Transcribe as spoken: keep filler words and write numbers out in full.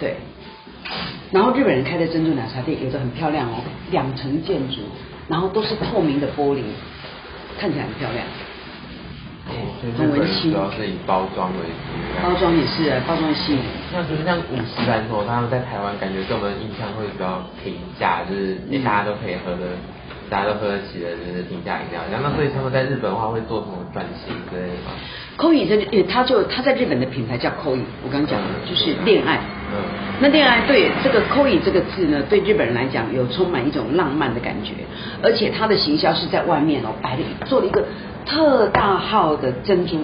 对。然后日本人开的珍珠奶茶店有的很漂亮哦，两层建筑，然后都是透明的玻璃，看起来很漂亮。 很文馨，主要是以包装为主。 包装也是啊，包装细。 那就是像五十兰头，他们在台湾感觉给我们的印象会比较平价，就是、嗯、大家都可以喝的，大家都喝得起的，就是平价饮料。然后那所以他们在日本的话会做什么转型之类的吗 ？Koi 在，他就他在日本的品牌叫 Koi， 我刚刚讲的、嗯、就是恋爱。 嗯。 那恋爱对这个 Koi 这个字呢，对日本人来讲有充满一种浪漫的感觉，而且它的行销是在外面哦，摆了做了一个特大号的珍珠